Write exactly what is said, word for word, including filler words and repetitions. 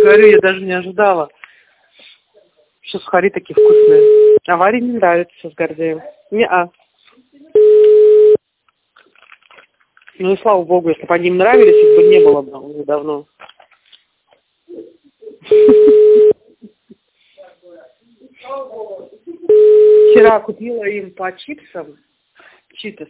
говорю, я даже не ожидала, что сухари такие вкусные. А Варе не нравится с Гордеем. Не-а. Ну и слава богу, если бы они им нравились, их бы не было бы уже давно. Вчера купила им по чипсам чипсы.